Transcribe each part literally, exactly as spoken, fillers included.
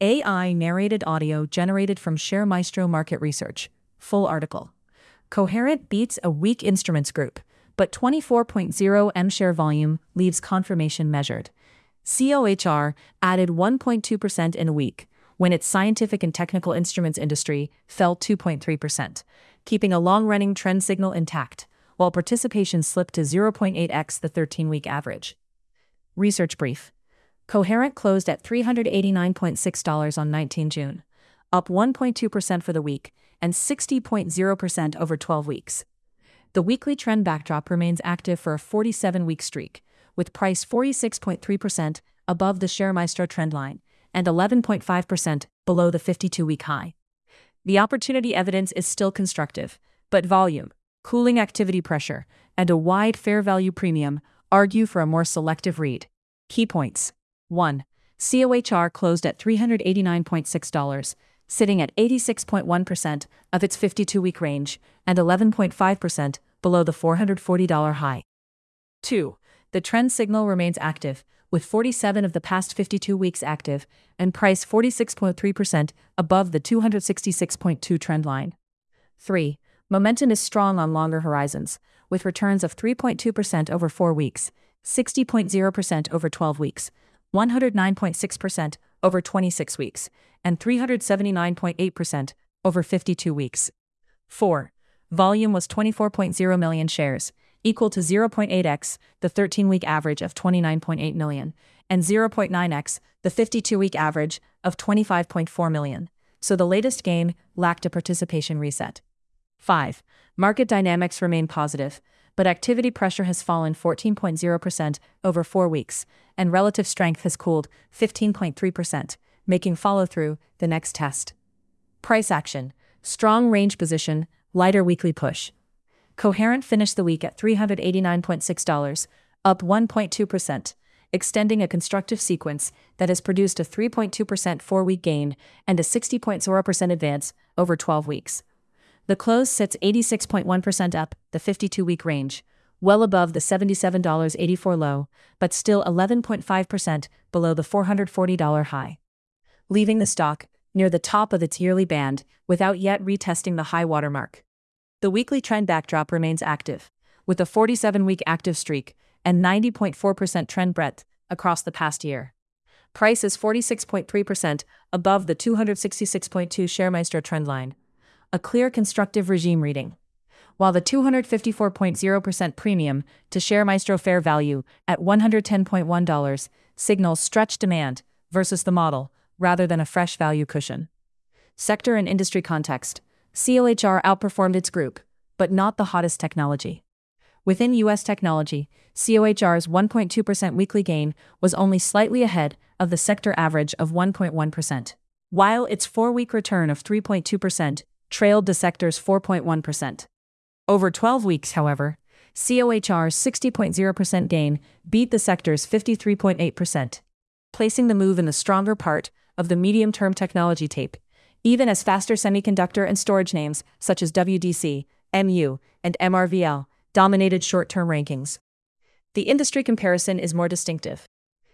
A I narrated audio generated from ShareMaestro Market Research. Full article. Coherent beats a weak instruments group, but twenty-four point zero M share volume leaves confirmation measured. C O H R added one point two percent in a week, when its scientific and technical instruments industry fell two point three percent, keeping a long-running trend signal intact, while participation slipped to zero point eight x the thirteen-week average. Research brief. Coherent closed at three hundred eighty-nine point six dollars on the nineteenth of June, up one point two percent for the week and sixty point zero percent over twelve weeks. The weekly trend backdrop remains active for a forty-seven-week streak, with price forty-six point three percent above the ShareMaestro trendline and eleven point five percent below the fifty-two-week high. The opportunity evidence is still constructive, but volume, cooling activity pressure, and a wide fair value premium argue for a more selective read. Key points. one. C O H R closed at three hundred eighty-nine point six dollars, sitting at eighty-six point one percent of its fifty-two-week range and eleven point five percent below the four hundred forty dollars high. two. The trend signal remains active, with forty-seven of the past fifty-two weeks active and price forty-six point three percent above the two hundred sixty-six point two trend line. three. Momentum is strong on longer horizons, with returns of three point two percent over four weeks, sixty point zero percent over twelve weeks, one hundred nine point six percent over twenty-six weeks, and three hundred seventy-nine point eight percent over fifty-two weeks. four. Volume was twenty-four point zero million shares, equal to zero point eight x the thirteen-week average of twenty-nine point eight million, and zero point nine x the fifty-two-week average of twenty-five point four million, so the latest gain lacked a participation reset. five. Market dynamics remain positive, but activity pressure has fallen fourteen point zero percent over four weeks, and relative strength has cooled fifteen point three percent, making follow-through the next test. Price action. Strong range position, lighter weekly push. Coherent finished the week at three hundred eighty-nine point six dollars, up one point two percent, extending a constructive sequence that has produced a three point two percent four-week gain and a sixty point zero percent advance over twelve weeks. The close sits eighty-six point one percent up the fifty-two-week range, well above the seventy-seven dollars and eighty-four cents low, but still eleven point five percent below the four hundred forty dollars high. Leaving the stock near the top of its yearly band without yet retesting the high watermark. The weekly trend backdrop remains active, with a forty-seven-week active streak and ninety point four percent trend breadth across the past year. Price is forty-six point three percent above the two hundred sixty-six point two ShareMaestro trendline, a clear constructive regime reading, while the two hundred fifty-four point zero percent premium to ShareMaestro fair value at one hundred ten point one dollars signals stretched demand versus the model, rather than a fresh value cushion. Sector and industry context. C O H R outperformed its group, but not the hottest technology. Within U S technology, C O H R's one point two percent weekly gain was only slightly ahead of the sector average of one point one percent, while its four-week return of three point two percent trailed the sector's four point one percent. Over twelve weeks, however, C O H R's sixty point zero percent gain beat the sector's fifty-three point eight percent, placing the move in the stronger part of the medium-term technology tape, even as faster semiconductor and storage names such as W D C, M U, and M R V L dominated short-term rankings. The industry comparison is more distinctive.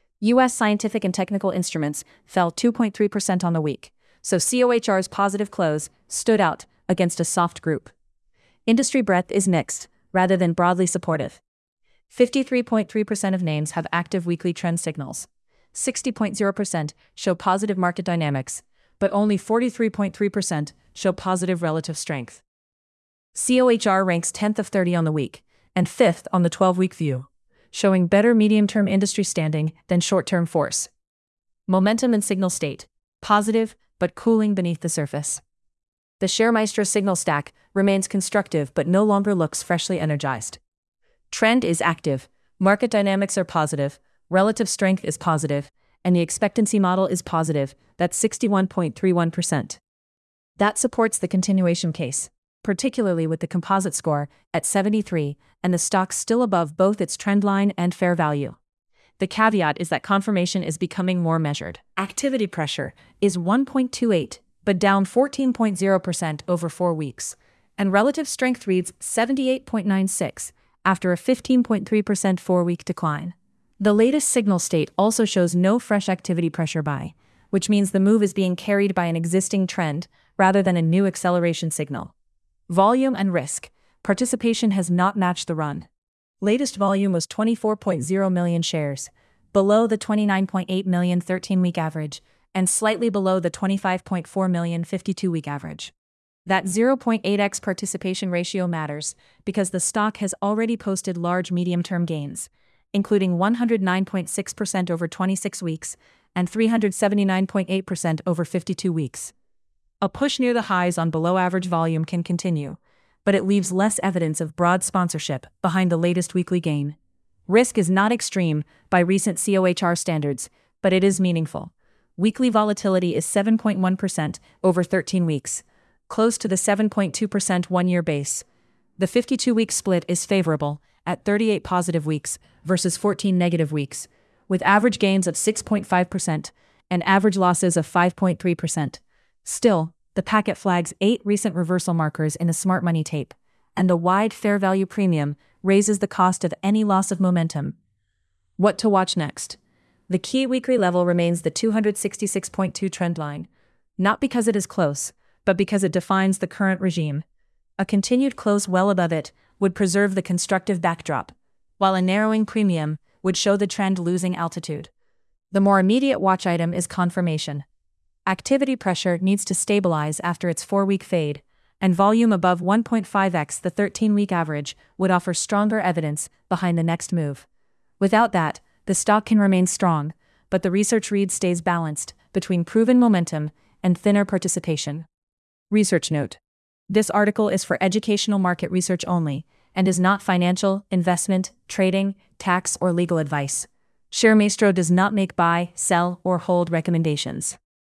U S scientific and technical instruments fell two point three percent on the week, so C O H R's positive close stood out against a soft group. Industry breadth is mixed, rather than broadly supportive. fifty-three point three percent of names have active weekly trend signals. sixty point zero percent show positive market dynamics, but only forty-three point three percent show positive relative strength. C O H R ranks tenth of thirty on the week, and fifth on the twelve-week view, showing better medium-term industry standing than short-term force. Momentum and signal state. Positive, but cooling beneath the surface. The ShareMaestro signal stack remains constructive but no longer looks freshly energized. Trend is active, market dynamics are positive, relative strength is positive, and the expectancy model is positive, that's sixty-one point three one percent. That supports the continuation case, particularly with the composite score at seventy-three and the stock still above both its trendline and fair value. The caveat is that confirmation is becoming more measured. Activity pressure is one point two eight, but down fourteen point zero percent over four weeks, and relative strength reads seventy-eight point nine six after a fifteen point three percent four-week decline. The latest signal state also shows no fresh activity pressure buy, which means the move is being carried by an existing trend rather than a new acceleration signal. Volume and risk. Participation has not matched the run. Latest volume was twenty-four point zero million shares, below the twenty-nine point eight million thirteen-week average, and slightly below the twenty-five point four million fifty-two-week average. That zero point eight x participation ratio matters because the stock has already posted large medium-term gains, including one hundred nine point six percent over twenty-six weeks and three hundred seventy-nine point eight percent over fifty-two weeks. A push near the highs on below-average volume can continue, but it leaves less evidence of broad sponsorship behind the latest weekly gain. Risk is not extreme by recent C O H R standards, but it is meaningful. Weekly volatility is seven point one percent over thirteen weeks, close to the seven point two percent one-year base. The fifty-two-week split is favorable, at thirty-eight positive weeks versus fourteen negative weeks, with average gains of six point five percent and average losses of five point three percent. Still, the packet flags eight recent reversal markers in a smart money tape, and the wide fair value premium raises the cost of any loss of momentum. What to watch next? The key weekly level remains the two hundred sixty-six point two trend line, not because it is close, but because it defines the current regime. A continued close well above it would preserve the constructive backdrop, while a narrowing premium would show the trend losing altitude. The more immediate watch item is confirmation. Activity pressure needs to stabilize after its four-week fade, and volume above one point five x the thirteen-week average would offer stronger evidence behind the next move. Without that, the stock can remain strong, but the research read stays balanced between proven momentum and thinner participation. Research note. This article is for educational market research only and is not financial, investment, trading, tax, or legal advice. ShareMaestro does not make buy, sell, or hold recommendations.